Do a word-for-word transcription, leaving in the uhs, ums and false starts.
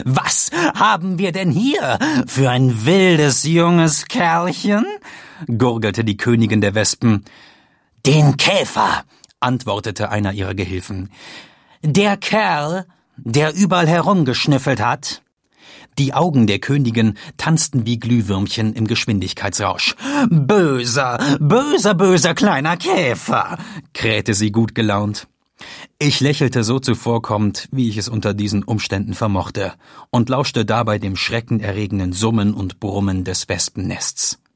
Was haben wir denn hier für ein wildes junges Kerlchen?« gurgelte die Königin der Wespen. »Den Käfer«, antwortete einer ihrer Gehilfen. »Der Kerl, der überall herumgeschnüffelt hat.« Die Augen der Königin tanzten wie Glühwürmchen im Geschwindigkeitsrausch. »Böser, böser, böser kleiner Käfer«, krähte sie gut gelaunt. Ich lächelte so zuvorkommend, wie ich es unter diesen Umständen vermochte, und lauschte dabei dem schreckenerregenden Summen und Brummen des Wespennests.